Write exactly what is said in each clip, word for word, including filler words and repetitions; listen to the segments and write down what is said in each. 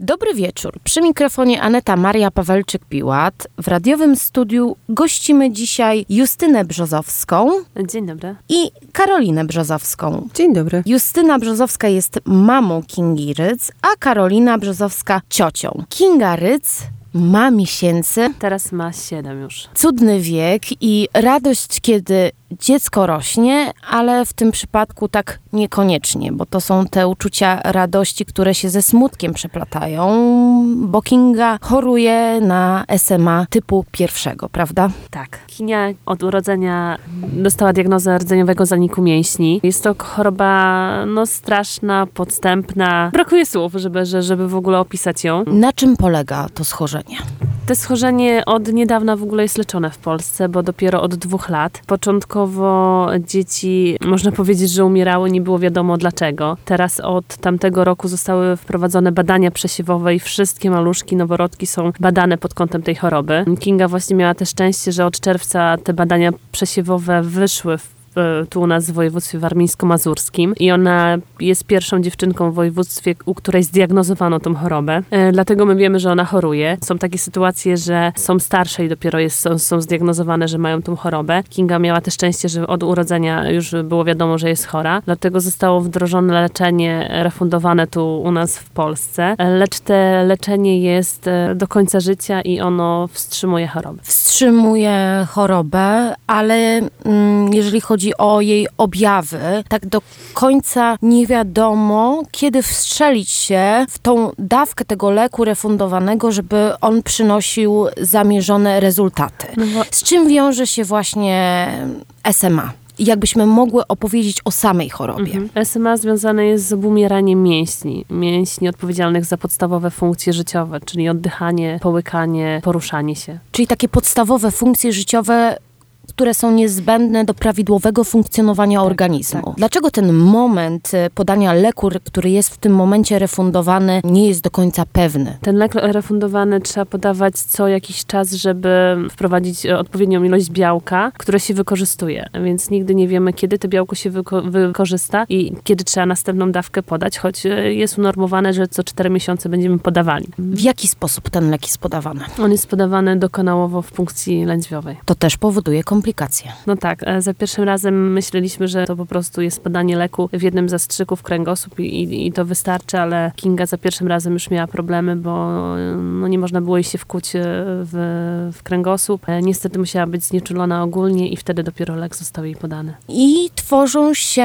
Dobry wieczór. Przy mikrofonie Aneta Maria Pawelczyk-Piłat. W radiowym studiu gościmy dzisiaj Justynę Brzozowską. Dzień dobry. I Karolinę Brzozowską. Dzień dobry. Justyna Brzozowska jest mamą Kingi Rydz, a Karolina Brzozowska ciocią. Kinga Rydz ma miesięcy. Teraz ma siedem już. Cudny wiek i radość, kiedy dziecko rośnie, ale w tym przypadku tak niekoniecznie, bo to są te uczucia radości, które się ze smutkiem przeplatają, bo Kinga choruje na S M A typu pierwszego, prawda? Tak. Kinga od urodzenia dostała diagnozę rdzeniowego zaniku mięśni. Jest to choroba no straszna, podstępna. Brakuje słów, żeby, żeby w ogóle opisać ją. Na czym polega to schorzenie? To schorzenie od niedawna w ogóle jest leczone w Polsce, bo dopiero od dwóch lat. Początkowo dzieci, można powiedzieć, że umierały, nie było wiadomo dlaczego. Teraz od tamtego roku zostały wprowadzone badania przesiewowe i wszystkie maluszki, noworodki są badane pod kątem tej choroby. Kinga właśnie miała też szczęście, że od czerwca te badania przesiewowe wyszły w tu u nas w województwie warmińsko-mazurskim i ona jest pierwszą dziewczynką w województwie, u której zdiagnozowano tą chorobę. E, dlatego my wiemy, że ona choruje. Są takie sytuacje, że są starsze i dopiero jest, są, są zdiagnozowane, że mają tą chorobę. Kinga miała też szczęście, że od urodzenia już było wiadomo, że jest chora. Dlatego zostało wdrożone leczenie refundowane tu u nas w Polsce. Lecz te leczenie jest do końca życia i ono wstrzymuje chorobę. Wstrzymuje chorobę, ale mm, jeżeli chodzi o jej objawy, tak do końca nie wiadomo, kiedy wstrzelić się w tą dawkę tego leku refundowanego, żeby on przynosił zamierzone rezultaty. No bo... Z czym wiąże się właśnie S M A? Jakbyśmy mogły opowiedzieć o samej chorobie. Mhm. S M A związane jest z obumieraniem mięśni. Mięśni odpowiedzialnych za podstawowe funkcje życiowe, czyli oddychanie, połykanie, poruszanie się. Czyli takie podstawowe funkcje życiowe, które są niezbędne do prawidłowego funkcjonowania tak, organizmu. Tak. Dlaczego ten moment podania leku, który jest w tym momencie refundowany, nie jest do końca pewny? Ten lek refundowany trzeba podawać co jakiś czas, żeby wprowadzić odpowiednią ilość białka, które się wykorzystuje. Więc nigdy nie wiemy, kiedy to białko się wyko- wykorzysta i kiedy trzeba następną dawkę podać, choć jest unormowane, że co cztery miesiące będziemy podawali. W jaki sposób ten lek jest podawany? On jest podawany dokonałowo w punkcji lędźwiowej. To też powoduje komplikacje. No tak, za pierwszym razem myśleliśmy, że to po prostu jest podanie leku w jednym zastrzyku w kręgosłup i, i, i to wystarczy, ale Kinga za pierwszym razem już miała problemy, bo no, nie można było jej się wkuć w, w kręgosłup. Niestety musiała być znieczulona ogólnie i wtedy dopiero lek został jej podany. I tworzą się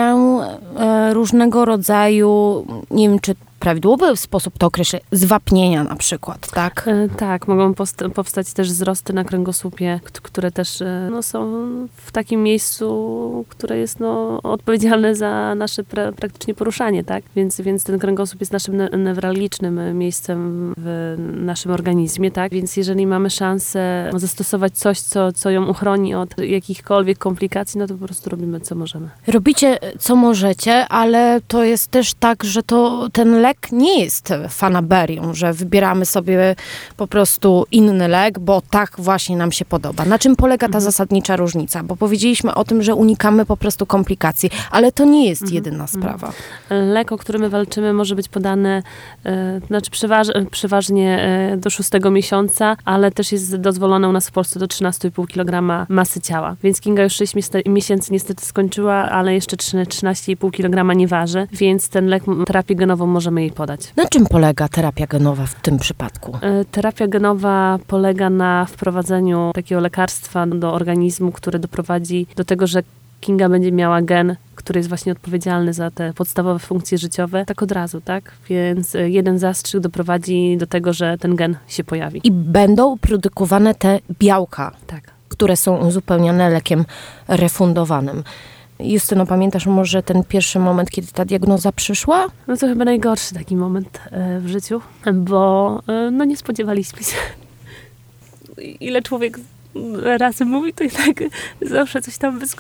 e, różnego rodzaju, nie wiem czy prawidłowy sposób to określę, zwapnienia na przykład, tak? E, tak, mogą post- powstać też wzrosty na kręgosłupie, k- które też e, no, są w takim miejscu, które jest no, odpowiedzialne za nasze pra- praktycznie poruszanie, tak? Więc, więc ten kręgosłup jest naszym ne- newralgicznym miejscem w naszym organizmie, tak? Więc jeżeli mamy szansę zastosować coś, co, co ją uchroni od jakichkolwiek komplikacji, no to po prostu robimy, co możemy. Robicie, co możecie, ale to jest też tak, że to ten lek nie jest fanaberią, że wybieramy sobie po prostu inny lek, bo tak właśnie nam się podoba. Na czym polega ta mhm. zasadnicza różnica? Bo powiedzieliśmy o tym, że unikamy po prostu komplikacji, ale to nie jest mhm. jedyna sprawa. Lek, o który my walczymy, może być podany e, znaczy przeważ- przeważnie e, do szóstego miesiąca, ale też jest dozwolone u nas w Polsce do trzynaście i pół kilograma masy ciała. Więc Kinga już sześć miesięcy niestety skończyła, ale jeszcze trzynaście i pół kilograma nie waży, więc ten lek, terapię genową możemy jej podać. Na czym polega terapia genowa w tym przypadku? Terapia genowa polega na wprowadzeniu takiego lekarstwa do organizmu, które doprowadzi do tego, że Kinga będzie miała gen, który jest właśnie odpowiedzialny za te podstawowe funkcje życiowe, tak od razu, tak? Więc jeden zastrzyk doprowadzi do tego, że ten gen się pojawi. I będą produkowane te białka, tak, które są uzupełniane lekiem refundowanym. Justyno, pamiętasz może ten pierwszy moment, kiedy ta diagnoza przyszła? No to chyba najgorszy taki moment e, w życiu, bo e, no nie spodziewaliśmy się. Ile człowiek razy mówi, to i tak zawsze coś tam wyskoczy.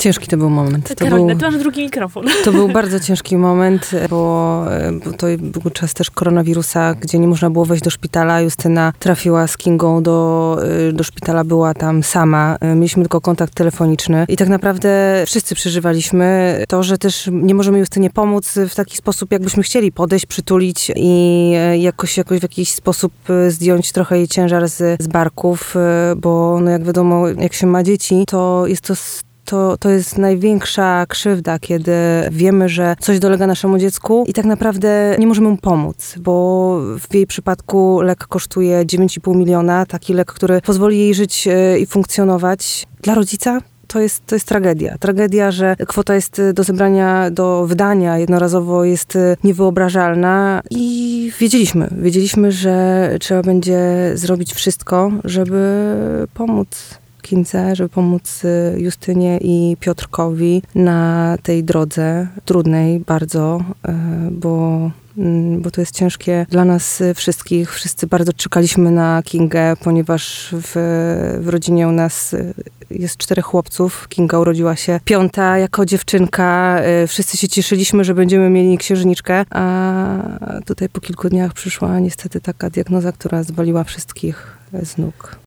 Ciężki to był moment. To Karolina, był, ty masz drugi mikrofon. to był bardzo ciężki moment, bo, bo to był czas też koronawirusa, gdzie nie można było wejść do szpitala. Justyna trafiła z Kingą do, do szpitala, była tam sama. Mieliśmy tylko kontakt telefoniczny i tak naprawdę wszyscy przeżywaliśmy to, że też nie możemy Justynie pomóc w taki sposób, jakbyśmy chcieli podejść, przytulić i jakoś, jakoś w jakiś sposób zdjąć trochę jej ciężar z, z barków, bo no jak wiadomo, jak się ma dzieci, to jest to To, to jest największa krzywda, kiedy wiemy, że coś dolega naszemu dziecku i tak naprawdę nie możemy mu pomóc, bo w jej przypadku lek kosztuje dziewięć i pół miliona, taki lek, który pozwoli jej żyć i funkcjonować. Dla rodzica to jest, to jest tragedia. Tragedia, że kwota jest do zebrania, do wydania jednorazowo jest niewyobrażalna i wiedzieliśmy, wiedzieliśmy, że trzeba będzie zrobić wszystko, żeby pomóc Kindze, żeby pomóc Justynie i Piotrkowi na tej drodze trudnej bardzo, bo, bo to jest ciężkie dla nas wszystkich. Wszyscy bardzo czekaliśmy na Kingę, ponieważ w, w rodzinie u nas jest czterech chłopców. Kinga urodziła się piąta jako dziewczynka. Wszyscy się cieszyliśmy, że będziemy mieli księżniczkę, a tutaj po kilku dniach przyszła niestety taka diagnoza, która zwaliła wszystkich z nóg.